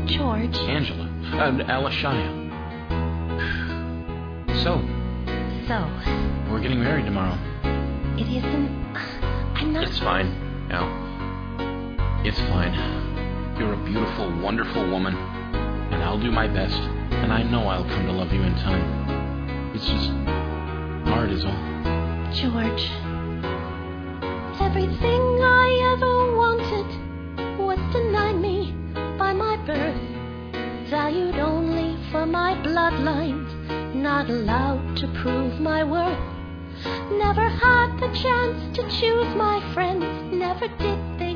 George. Angela. Alishaya. So, we're getting married tomorrow. It isn't... I'm not... It's fine, Al. It's fine. You're a beautiful, wonderful woman, and I'll do my best, and I know I'll come to love you in time. It's just hard is all. George, everything I ever wanted was denied me by my birth, valued only for my bloodlines, not allowed to prove my worth. Never had the chance to choose my friends, never did they